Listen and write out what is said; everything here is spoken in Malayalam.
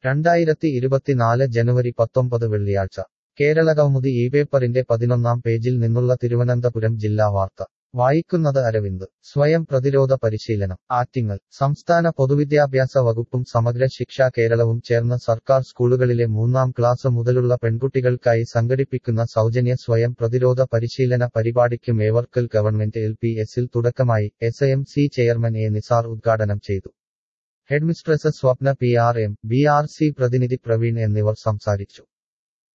2024 ജനുവരി 19 വെള്ളിയാഴ്ച കേരളകൗമുദി ഈ പേപ്പറിന്റെ 11-ാം പേജിൽ നിന്നുള്ള തിരുവനന്തപുരം ജില്ലാ വാർത്ത വായിക്കുന്നത് അരവിന്ദ്. സ്വയം പ്രതിരോധ പരിശീലനം ആറ്റിങ്ങൽ. സംസ്ഥാന പൊതുവിദ്യാഭ്യാസ വകുപ്പും സമഗ്ര ശിക്ഷാ കേരളവും ചേർന്ന് സർക്കാർ സ്കൂളുകളിലെ 3-ാം ക്ലാസ് മുതലുള്ള പെൺകുട്ടികൾക്കായി സംഘടിപ്പിക്കുന്ന സൗജന്യ സ്വയം പ്രതിരോധ പരിശീലന പരിപാടിക്ക് മേവർക്കൽ ഗവൺമെന്റ് LPSൽ തുടക്കമായി. SIMC chairman A. നിസാർ ഉദ്ഘാടനം ചെയ്തു. ഹെഡ്മിസ്ട്രസ് സ്വപ്ന PR, BRC പ്രതിനിധി പ്രവീൺ എന്നിവർ സംസാരിച്ചു.